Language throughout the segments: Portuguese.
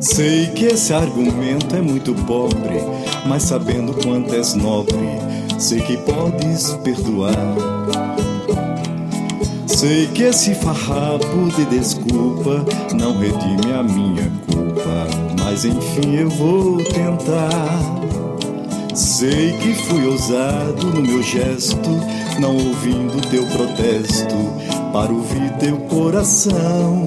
Sei que esse argumento é muito pobre, mas sabendo quanto és nobre, sei que podes perdoar. Sei que esse farrapo de desculpa não redime a minha culpa, mas enfim eu vou tentar. Sei que fui ousado no meu gesto, não ouvindo teu protesto, para ouvir teu coração.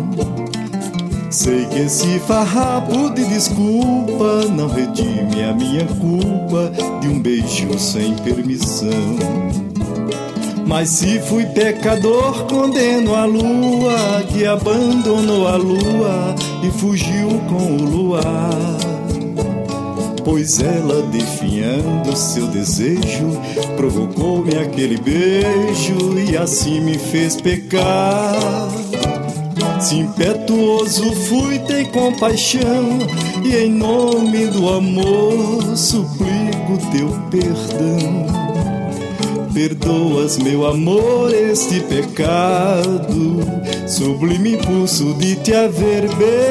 Sei que esse farrapo de desculpa não redime a minha culpa de um beijo sem permissão. Mas se fui pecador, condeno a lua que abandonou a lua e fugiu com o luar. Pois ela, definhando seu desejo, provocou-me aquele beijo e assim me fez pecar. Se impetuoso fui, tem compaixão, e em nome do amor suplico teu perdão. Perdoas, meu amor, este pecado, sublime impulso de te haver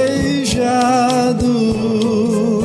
beijado.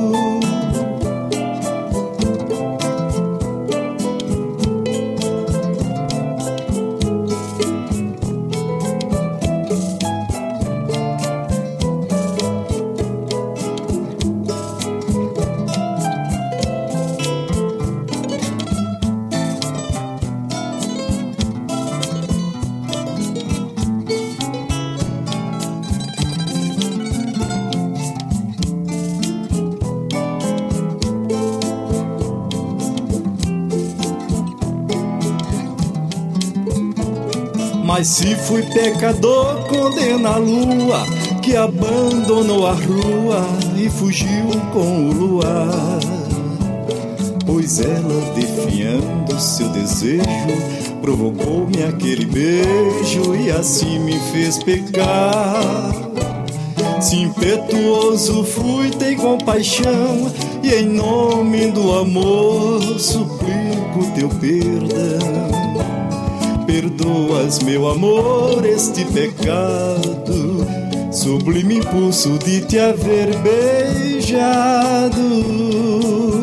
Mas se fui pecador, condena a lua que abandonou a rua e fugiu com o luar. Pois ela, definhando seu desejo, provocou-me aquele beijo e assim me fez pecar. Se impetuoso fui, tem compaixão, e em nome do amor suplico teu perdão. Perdoas, meu amor, este pecado, sublime impulso de te haver beijado.